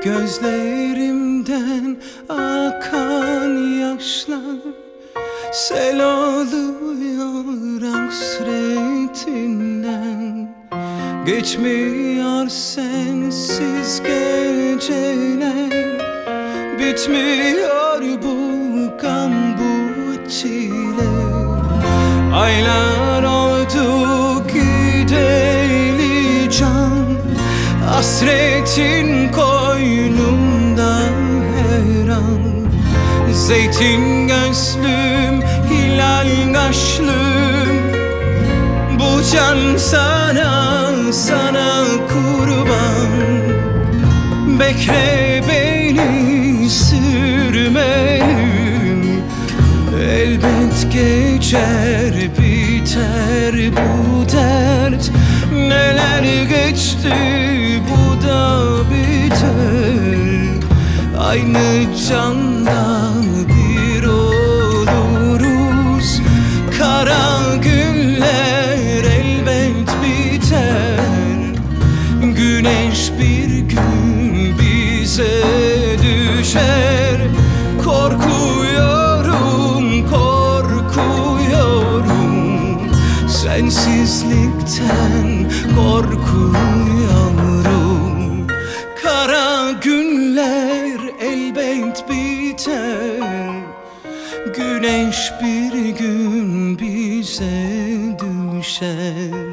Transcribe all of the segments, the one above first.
Gözlerimden akan yaşlar sel oluyor hasretinden. Geçmiyor sensiz geceler, bitmiyor bu gam bu çile. Aylar oldu gideli can, hasretin koynumda her an. Zeytin gözlüm, hilal kaşlım, bu can sana kurban. Bekle beni sürmelim, elbet geçer biter bu dert. Neler geçti bu da biter, aynı candan bir oluruz. Kara günler elbet biter, güneş bir gün bize düşer. Korkuyorum, sensizlikten korkuyorum. Kara günler elbet biter, güneş bir gün bize düşer.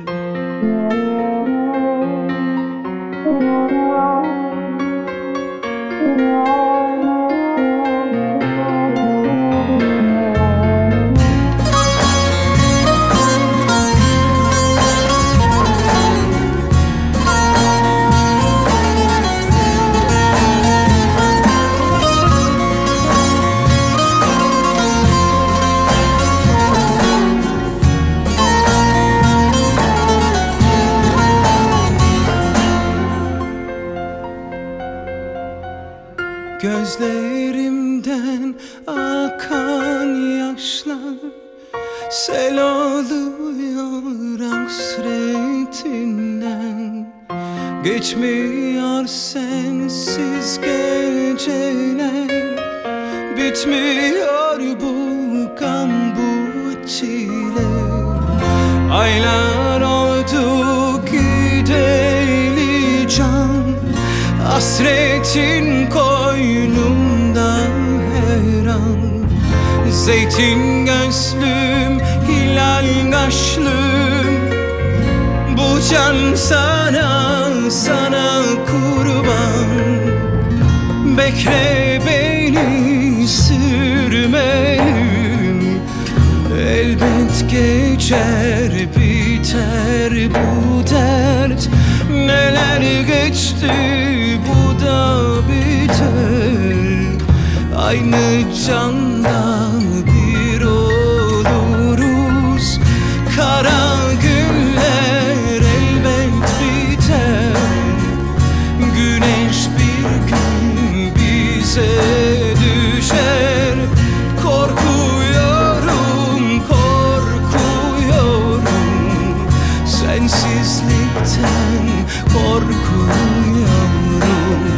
Gözlerimden akan yaşlar sel oluyor hasretinden. Geçmiyor sensiz geceler, bitmiyor bu gam bu çile. Aylar oldu gideli can, hasretin koynumda her an. Zeytin gözlüm, hilal kaşlım, bu can sana kurban. Bekle beni sürmelim, elbet geçer biter bu dert. Neler geçti bu da biter, aynı candan bir oluruz. Kara günler elbet biter, güneş bir gün bize düşer. Korkuyorum, sensizlikten korkuyorum.